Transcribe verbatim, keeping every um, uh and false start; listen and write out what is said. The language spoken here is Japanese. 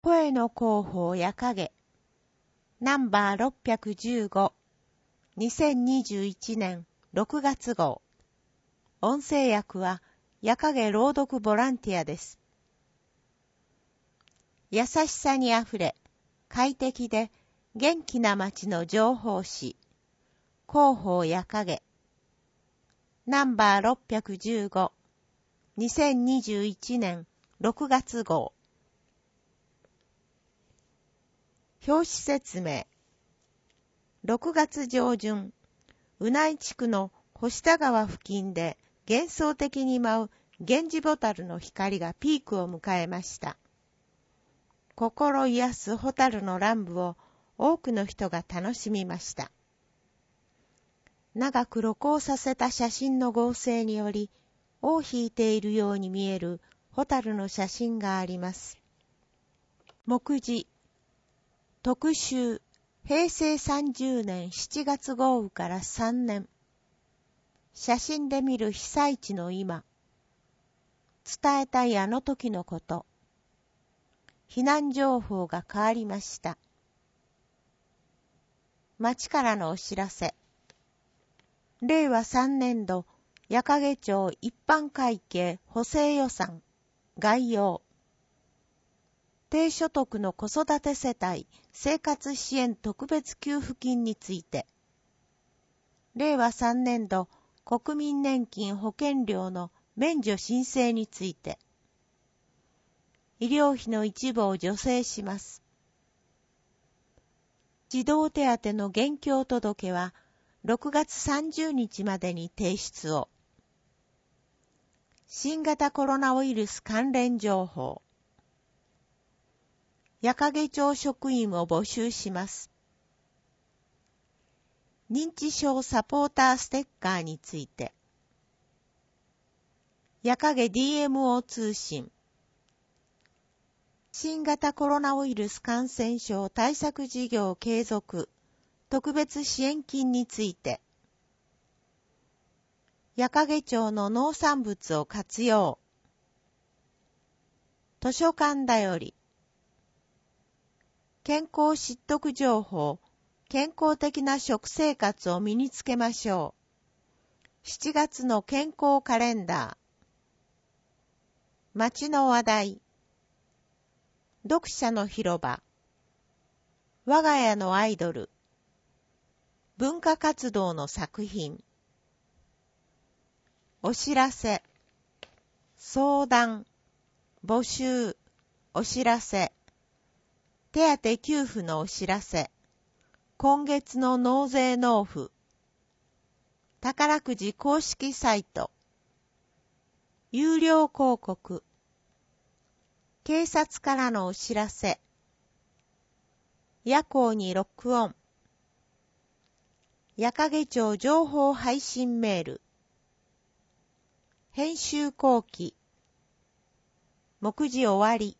声の広報や影ナンバーろっぴゃくじゅうご、にせんにじゅういちねんろくがつ号。音声訳はや影朗読ボランティアです。優しさにあふれ、快適で元気な街の情報誌、広報や影ナンバーろっぴゃくじゅうご、にせんにじゅういちねんろくがつ号。表紙説明。ろくがつ上旬、宇内地区の星田川付近で幻想的に舞うゲンジボタルの光がピークを迎えました。心癒すホタルの乱舞を多くの人が楽しみました。長く露光させた写真の合成により、尾を引いているように見えるホタルの写真があります。目次特集へいせいさんじゅうねんしちがつ豪雨からさんねん。写真で見る被災地の今。伝えたいあの時のこと。避難情報が変わりました。町からのお知らせ。れいわさんねんど、矢掛町一般会計補正予算概要。低所得の子育て世帯生活支援特別給付金について。れいわさんねんど国民年金保険料の免除申請について。医療費の一部を助成します。児童手当の現況届はろくがつさんじゅうにちまでに提出を。新型コロナウイルス関連情報。矢掛町職員を募集します。認知症サポーターステッカーについて。矢掛 ディーエムオー 通信。新型コロナウイルス感染症対策事業継続特別支援金について。矢掛町の農産物を活用。図書館だより。健康知得情報、健康的な食生活を身につけましょう。しちがつの健康カレンダー。街の話題。読者の広場。我が家のアイドル。文化活動の作品。お知らせ。相談。募集。お知らせ。手当給付のお知らせ。今月の納税納付。宝くじ公式サイト。有料広告。警察からのお知らせ。夜行にロックオン。矢掛町情報配信メール。編集後期。目次終わり。